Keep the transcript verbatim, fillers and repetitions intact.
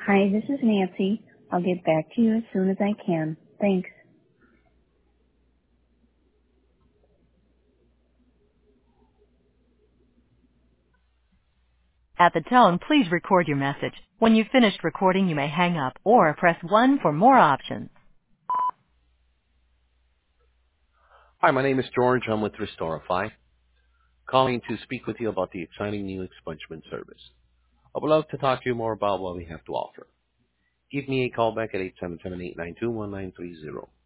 Hi, this is Nancy. I'll get back to you as soon as I can. Thanks. At the tone, please record your message. When you've finished recording, you may hang up or press one for more options. Hi, my name is George. I'm with Restorify, calling to speak with you about the exciting new expungement service. I would love to talk to you more about what we have to offer. Give me a call back at eight seven seven, eight nine two, one nine three zero.